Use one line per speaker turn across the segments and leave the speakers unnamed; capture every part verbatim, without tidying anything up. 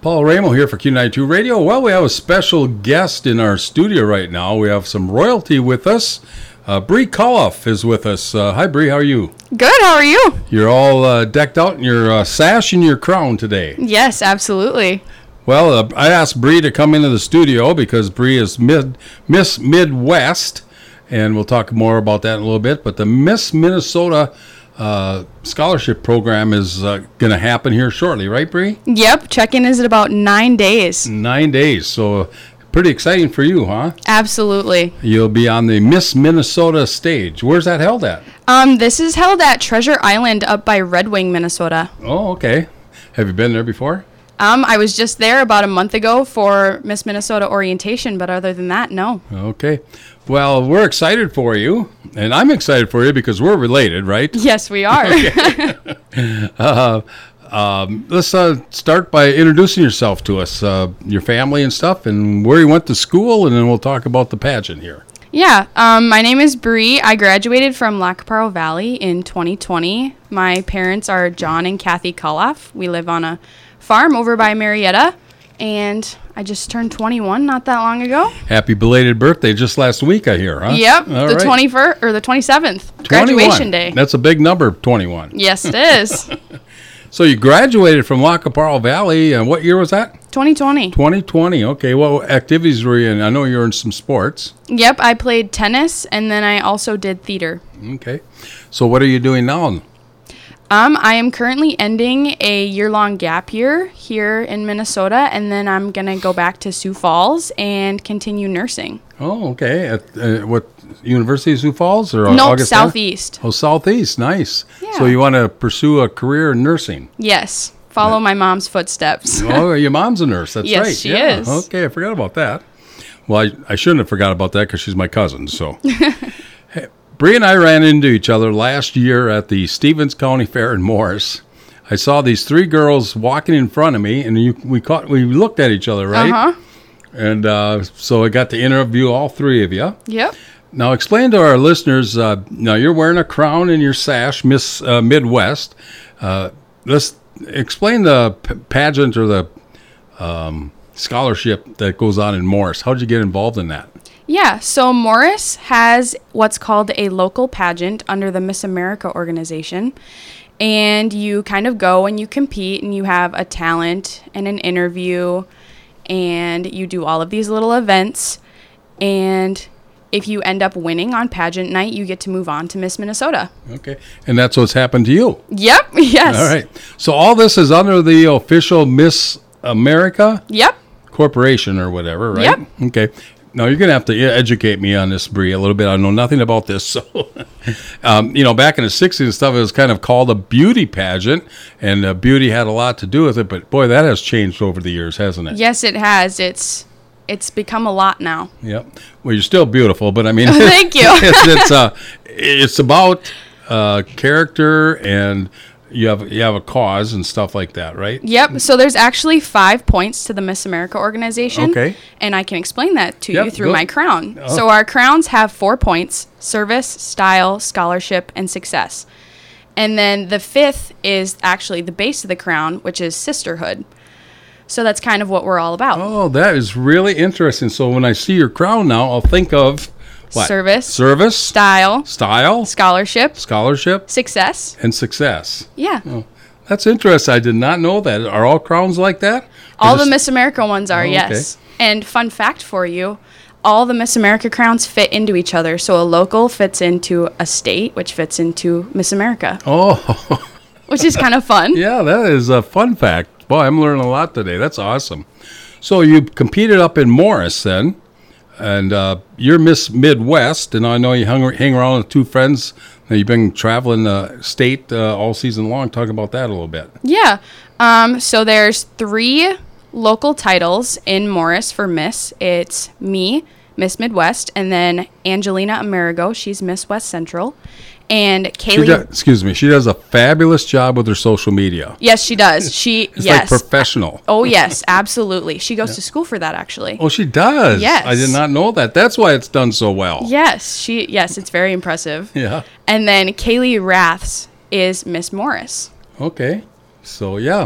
Paul Ramo here for Q ninety-two Radio. Well, we have a special guest in our studio right now. We have some royalty with us. Uh, Bree Coloff is with us. Uh, hi, Bree. How are you?
Good. How are you?
You're all uh, decked out in your uh, sash and your crown today.
Yes, absolutely.
Well, uh, I asked Bree to come into the studio because Bree is mid, Miss Midwest, and we'll talk more about that in a little bit. But the Miss Minnesota uh, scholarship program is uh, going to happen here shortly, right, Bree?
Yep. Check-in is in about nine days.
Nine days. So pretty exciting for you, huh?
Absolutely.
You'll be on the Miss Minnesota stage. Where's that held at?
Um, this is held at Treasure Island up by Red Wing, Minnesota.
Oh, okay. Have you been there before?
Um, I was just there about a month ago for Miss Minnesota orientation, but other than that, no.
Okay. Well, we're excited for you, and I'm excited for you because we're related, right?
Yes, we are.
uh, um, let's uh, start by introducing yourself to us, uh, your family and stuff, and where you went to school, and then we'll talk about the pageant here.
Yeah, um, my name is Bree. I graduated from Lacaparo Valley in twenty twenty. My parents are John and Kathy Coloff. We live on a farm over by Marietta, and I just turned twenty-one not that long ago.
Happy belated birthday just last week, I hear, huh?
Yep,
All
the
right.
twenty-first or the twenty-seventh,
twenty-one.
graduation day.
That's a big number, twenty-one.
Yes, it is.
So you graduated from Lacaparo Valley, and what year was that?
twenty twenty.
twenty twenty. Okay, what activities were you in? I know you were in some sports.
Yep, I played tennis, and then I also did theater.
Okay. So what are you doing now?
Um, I am currently ending a year-long gap year here in Minnesota, and then I'm going to go back to Sioux Falls and continue nursing.
Oh, okay. At uh, what, University of Sioux Falls? or
Nope,
Augustana?
Southeast.
Oh, Southeast. Nice.
Yeah.
So you want to pursue a career in nursing?
Yes, follow my mom's footsteps.
Oh, your mom's a nurse. That's
Yes,
right.
she
yeah.
is.
Okay, I forgot about that. Well, I, I shouldn't have forgot about that because she's my cousin, so... Hey, Bree and I ran into each other last year at the Stevens County Fair in Morris. I saw these three girls walking in front of me, and you, we caught, we looked at each other, right?
Uh-huh.
And uh, so I got to interview all three of you.
Yep.
Now, explain to our listeners, uh, now you're wearing a crown and your sash, Miss uh, Midwest. Uh, let's explain the p- pageant or the um, scholarship that goes on in Morris. How did you get involved in that?
Yeah, so Morris has what's called a local pageant under the Miss America organization. And you kind of go and you compete, and you have a talent and an interview, and you do all of these little events. And if you end up winning on pageant night, you get to move on to Miss Minnesota.
Okay. And that's what's happened to you.
Yep, yes.
All right. So all this is under the official Miss America
Yep.
Corporation or whatever, right?
Yep.
Okay. Now, you're going to have to e- educate me on this, Bree, a little bit. I know nothing about this. So, um, you know, back in the sixties and stuff, it was kind of called a beauty pageant, and uh, beauty had a lot to do with it. But, boy, that has changed over the years, hasn't it?
Yes, it has. It's it's become a lot now.
Yep. Well, you're still beautiful, but, I mean.
Thank you.
it's, it's, uh, it's about uh, character, and you have you have a cause and stuff like that, right?
Yep. So there's actually five points to the Miss America organization.
Okay.
And I can explain that to
Yep,
you through
go.
my crown.
Oh.
So our crowns have four points: service, style, scholarship, and success. And then the fifth is actually the base of the crown, which is sisterhood. So that's kind of what we're all about.
Oh, that is really interesting. So when I see your crown now, I'll think of what?
Service,
Service,
style,
style,
scholarship,
scholarship,
success.
and success.
Yeah.
Oh, that's interesting. I did not know that. Are all crowns like that? Or
All the
just-
Miss America ones are,
Oh, okay.
yes. And fun fact for you, all the Miss America crowns fit into each other. So a local fits into a state, which fits into Miss America,
Oh,
which is kind of fun.
yeah, that is a fun fact. Boy, I'm learning a lot today. That's awesome. So you competed up in Morris then, and uh, you're Miss Midwest, and I know you hung, hang around with two friends. And you've been traveling the state uh, all season long. Talk about that a little bit.
Yeah. Um, so there's three local titles in Morris for Miss. It's me, Miss Midwest, and then Angelina Amerigo. She's Miss West Central. And
She
Kaylee.
does, excuse me. She does a fabulous job with her social media.
Yes, she does. She,
It's
yes.
like professional.
Oh, yes, absolutely. She goes to school for that, actually.
Oh, she does.
Yes.
I did not know that. That's why it's done so well.
Yes, she. Yes, it's very impressive.
Yeah.
And then Kaylee Raths is Miss Morris.
Okay. So yeah,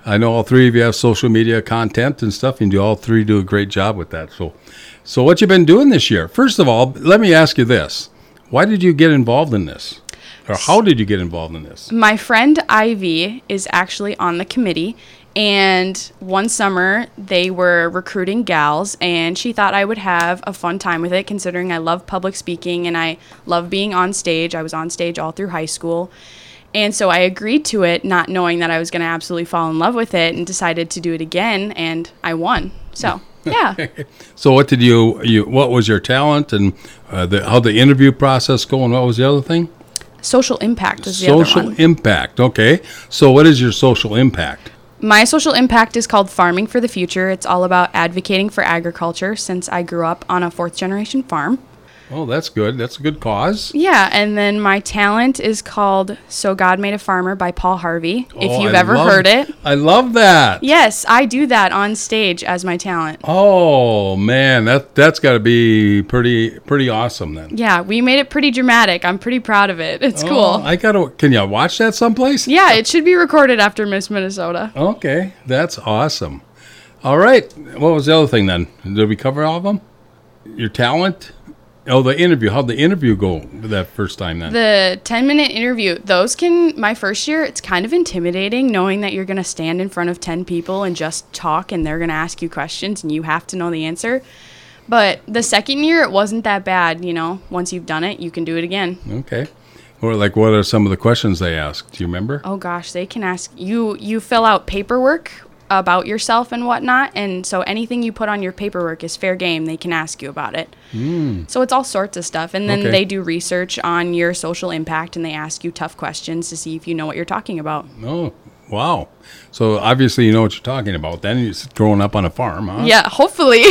I know all three of you have social media content and stuff, and you all three do a great job with that. So, so what you been doing this year? First of all, let me ask you this: why did you get involved in this, or how did you get involved in this?
My friend Ivy is actually on the committee, and one summer they were recruiting gals, and she thought I would have a fun time with it, considering I love public speaking and I love being on stage. I was on stage all through high school. And so I agreed to it, not knowing that I was going to absolutely fall in love with it, and decided to do it again, and I won. So, yeah.
So what did you, you, what was your talent, and uh, the, how the interview process go, and what was the other thing?
Social impact was the
Social
other one.
impact, okay. So what is your social impact?
My social impact is called Farming for the Future. It's all about advocating for agriculture, since I grew up on a fourth generation farm.
Oh, that's good. That's a good cause.
Yeah, and then my talent is called So God Made a Farmer by Paul Harvey, if
Oh,
you've
I
ever
love-
heard it.
I love that.
Yes, I do that on stage as my talent.
Oh man, that that's got to be pretty pretty awesome then.
Yeah, we made it pretty dramatic. I'm pretty proud of it. It's
Oh,
cool.
I gotta. Can you watch that someplace?
Yeah, it should be recorded after Miss Minnesota.
Okay, that's awesome. All right, what was the other thing then? Did we cover all of them? Your talent. Oh, the interview. How'd the interview go that first time then?
The ten minute interview, those can, my first year, it's kind of intimidating knowing that you're going to stand in front of ten people and just talk, and they're going to ask you questions and you have to know the answer. But the second year, it wasn't that bad. You know, once you've done it, you can do it again.
Okay. Or like, what are some of the questions they asked? Do you remember?
Oh gosh, they can ask you, you fill out paperwork about yourself and whatnot, and so anything you put on your paperwork is fair game. They can ask you about it.
Mm.
So it's all sorts of stuff, and then
Okay.
they do research on your social impact, and they ask you tough questions to see if you know what you're talking about.
Oh, wow. So obviously you know what you're talking about. Then you're growing up on a farm, huh?
Yeah, hopefully.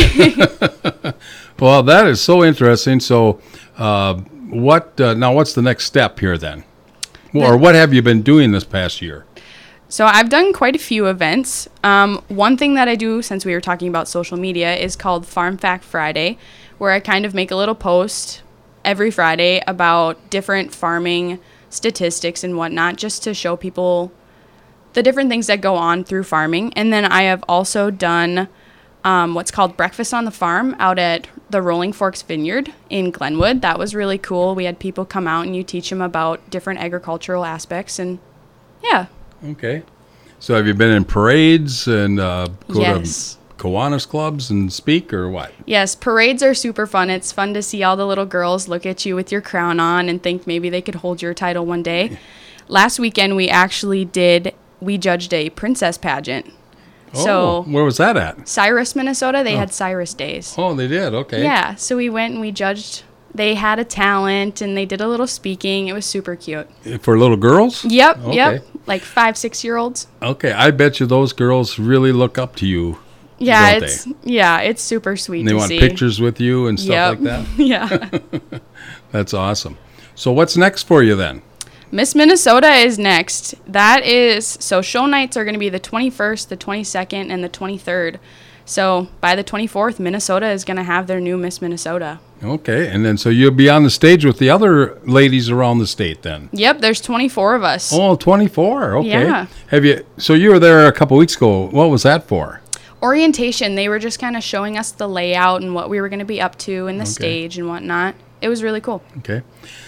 Well, that is so interesting. So, uh, what uh, now? What's the next step here then? Or what have you been doing this past year?
So I've done quite a few events. Um, one thing that I do, since we were talking about social media, is called Farm Fact Friday, where I kind of make a little post every Friday about different farming statistics and whatnot, just to show people the different things that go on through farming. And then I have also done um, what's called Breakfast on the Farm out at the Rolling Forks Vineyard in Glenwood. That was really cool. We had people come out and you teach them about different agricultural aspects, and yeah.
Okay. So have you been in parades and uh, go
Yes.
to Kiwanis clubs and speak, or what?
Yes, parades are super fun. It's fun to see all the little girls look at you with your crown on and think maybe they could hold your title one day. Last weekend, we actually did, we judged a princess pageant.
Oh,
So,
where was that at?
Cyrus, Minnesota, they had Cyrus Days.
Oh, they did. Okay.
Yeah, so we went and we judged. They had a talent and they did a little speaking. It was super cute.
For little girls?
Yep,
Okay.
yep. Like five, six year olds.
Okay. I bet you those girls really look up to you.
Yeah,
Don't
it's yeah, it's super sweet
And they
to
want
see.
pictures with you and stuff
Yep.
like that.
Yeah.
That's awesome. So what's next for you then?
Miss Minnesota is next. That is, so show nights are going to be the twenty-first, the twenty-second, and the twenty-third. So by the twenty-fourth, Minnesota is going to have their new Miss Minnesota.
Okay. And then so you'll be on the stage with the other ladies around the state then?
Yep, there's twenty-four of us.
Oh, twenty-four. Okay.
Yeah.
Have you, so you were there a couple weeks ago. What was that for?
Orientation, they were just kind of showing us the layout and what we were going to be up to and the
Okay.
stage and whatnot. It was really cool.
Okay.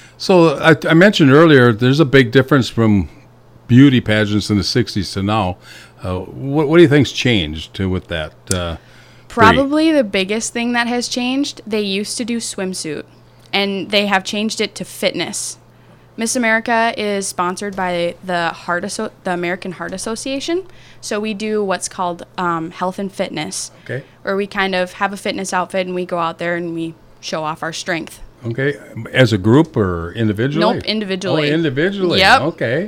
So I, I mentioned earlier, there's a big difference from beauty pageants in the sixties to now. Uh, what, what do you think's changed to, with that? Uh,
Probably the biggest thing that has changed, they used to do swimsuit, and they have changed it to fitness. Miss America is sponsored by the Heart Asso- the American Heart Association, so we do what's called um, health and fitness,
okay.
where we kind of have a fitness outfit and we go out there and we show off our strength.
Okay. As a group or individually?
Nope, individually.
Oh, individually.
Yep.
Okay.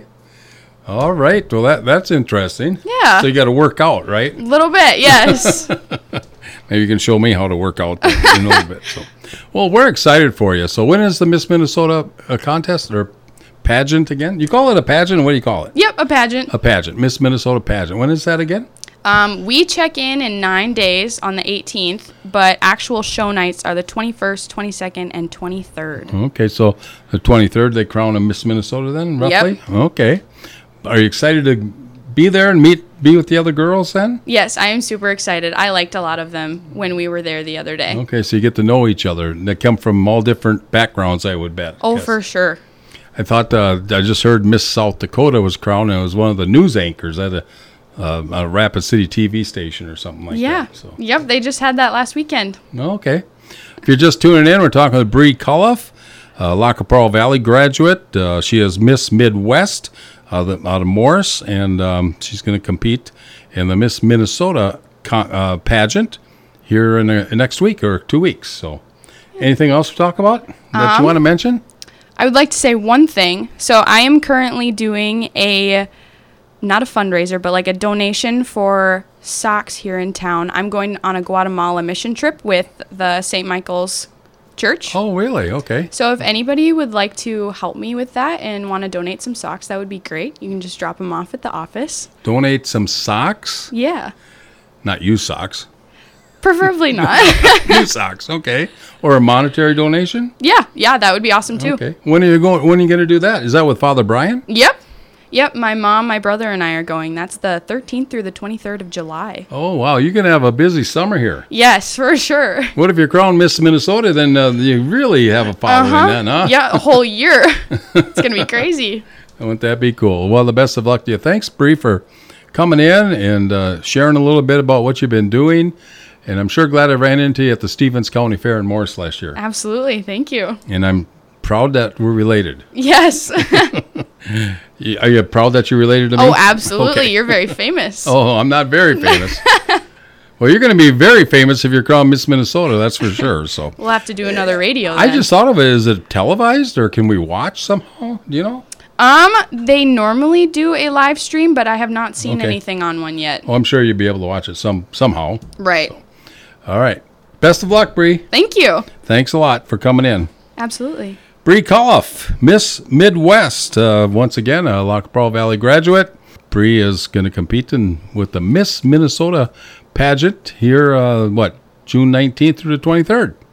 All right. Well, that that's interesting.
Yeah.
So you got to work out, right?
A little bit, yes.
Maybe you can show me how to work out in a little bit. So, well, we're excited for you. So when is the Miss Minnesota uh, contest or pageant again? You call it a pageant? What do you call it?
Yep, a pageant.
A pageant. Miss Minnesota pageant. When is that again?
Um, we check in in nine days on the eighteenth, but actual show nights are the twenty-first, twenty-second, and twenty-third.
Okay, so the twenty-third they crown a Miss Minnesota then, roughly?
Yep.
Okay. Are you excited to be there and meet be with the other girls then?
Yes, I am super excited. I liked a lot of them when we were there the other day.
Okay, so you get to know each other. They come from all different backgrounds, I would bet.
Oh,
Yes.
for sure.
I thought uh, I just heard Miss South Dakota was crowned, and it was one of the news anchors at a, uh, a Rapid City T V station or something like
Yeah.
that. So
Yep, they just had that last weekend.
okay. If you're just tuning in, we're talking with Bree Culliff, uh, Lac qui Parle Valley graduate. Uh, she is Miss Midwest out of, out of Morris, and um, she's going to compete in the Miss Minnesota con- uh, pageant here in the next week or two weeks. So, anything else to talk about that
Um,
you want to mention?
I would like to say one thing. So I am currently doing a, not a fundraiser, but like a donation for socks here in town. I'm going on a Guatemala mission trip with the Saint Michael's Church.
Oh, really? Okay.
So if anybody would like to help me with that and want to donate some socks, that would be great. You can just drop them off at the office.
Donate some socks.
Yeah.
Not you socks.
Preferably not.
You socks. Okay. Or a monetary donation.
yeah, yeah, that would be awesome too.
Okay. When are you going? When are you going to do that? Is that with Father Brian?
Yep. Yep, my mom, my brother, and I are going. That's the thirteenth through the twenty-third of July.
Oh wow, you're going to have a busy summer here.
Yes, for sure.
What if you're crowned Miss Minnesota? Then uh, you really have a following
Uh-huh.
then, huh?
Yeah, a whole year. It's going to be crazy.
Wouldn't that be cool? Well, the best of luck to you. Thanks, Bree, for coming in and uh, sharing a little bit about what you've been doing. And I'm sure glad I ran into you at the Stevens County Fair in Morris last year.
Absolutely. Thank you.
And I'm proud that we're related.
Yes.
Y- Are you proud that you're related to me?
Oh, absolutely.
Okay.
You're very famous.
Oh, I'm not very famous. Well, you're going to be very famous if you're crowned Miss Minnesota, that's for sure. So
We'll have to do another radio
I
then.
just thought of it. Is it televised or can we watch somehow? Do you know?
Um, they normally do a live stream, but I have not seen
Okay.
anything on one yet.
Well, I'm sure you'll be able to watch it some somehow.
Right.
All right. Best of luck, Bree.
Thank you.
Thanks a lot for coming in.
Absolutely.
Bree Culliff, Miss Midwest, uh, once again, a Lac qui Parle Valley graduate. Bree is going to compete in with the Miss Minnesota pageant here, uh, what, June nineteenth through the twenty-third.